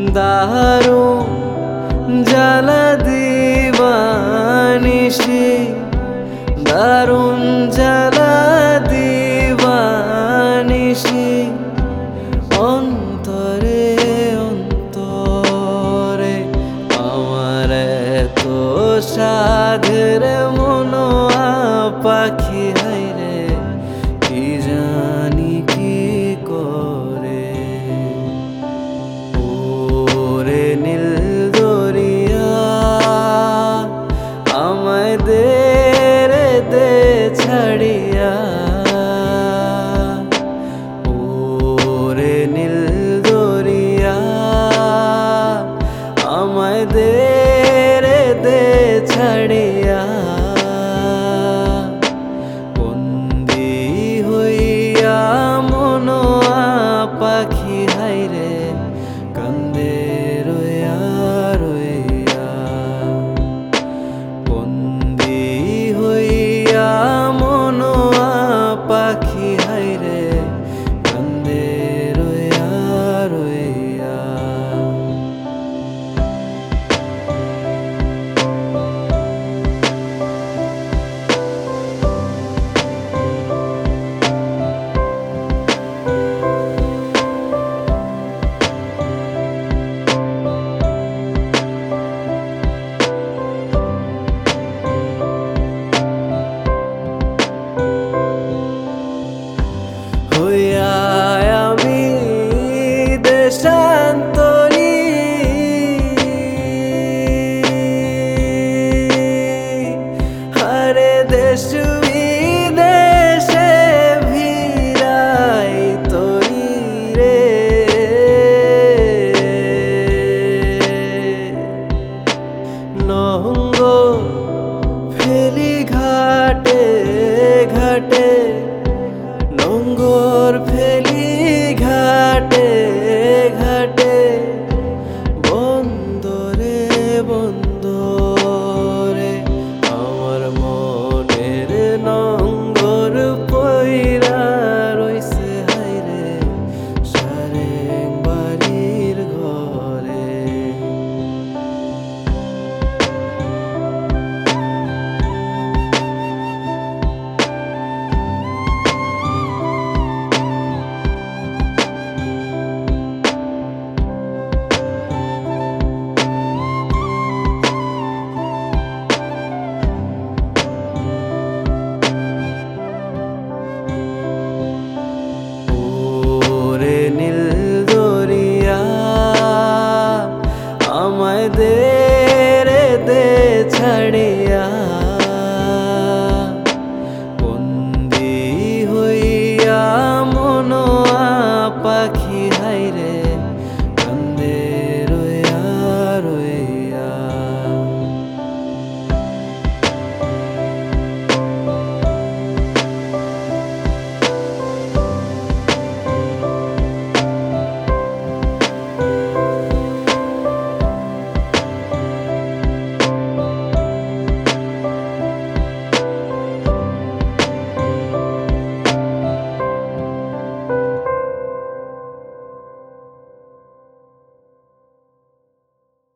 দারুণ জ্বালা দিবানিশি, দারুণ জ্বালা দিবানিশি। অন্তরে অন্তরে আমার এত সাধের মনোয়া পাখি হাইরে কি জানি কি করে। ওরে নীল দরিয়া আমায় দে রে দে ছাড়িয়া, ওরে নীল দরিয়া আমায় দে রে দে ছাড়িয়া। বন্দি হইয়া মনোয়া পাখি হাইরে কান্দে রইয়া রইয়া। বন্দি হইয়া মনোয়া পাখি হাইরে কান্দে রইয়া রইয়া। হইয়া আমি দেশান্তর